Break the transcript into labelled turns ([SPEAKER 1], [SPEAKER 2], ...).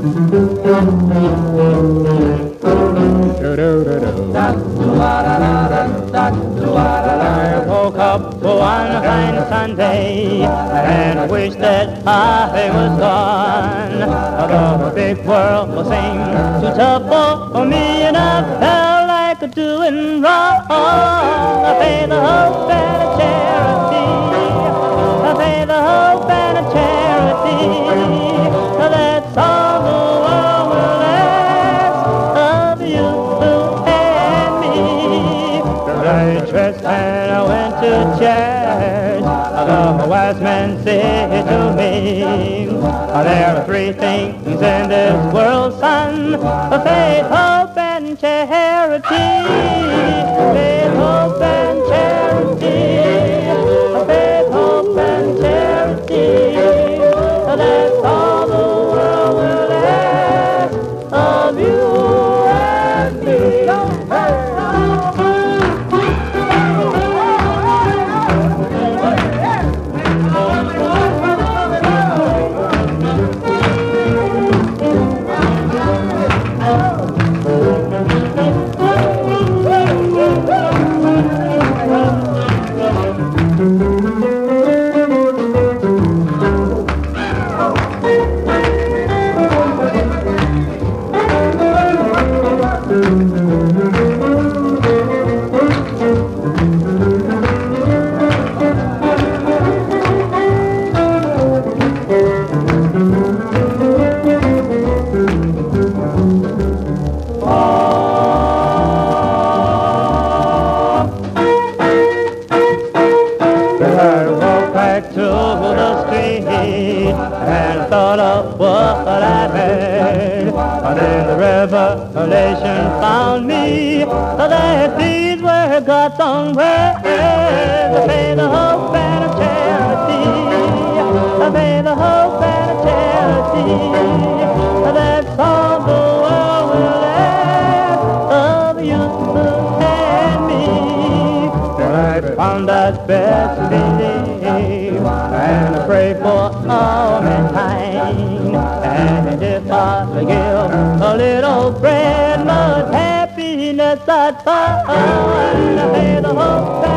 [SPEAKER 1] I woke up one fine Sunday and I wish that I was gone. Although the big world was seemed too tough for me and I felt like doing wrong. I pay the hope and a charity. I pay the hope and a charity. That's all the world will ask of you and me. I dressed and I went to church. The wise man said to me, there are three things in this world, son: faith, hope, and charity. Faith, hope, and charity. Faith, hope, and charity. That's all the world will ask of you and me. To the street and I thought of what I heard. And then the revelation found me that these were God's own words. I pay the hope and a charity. I pay the hope and a charity. That's all the world will ask of you and me. I found that best believe and I pray for all mankind. And if I give a little bread, much happiness I'd find. I pay the hope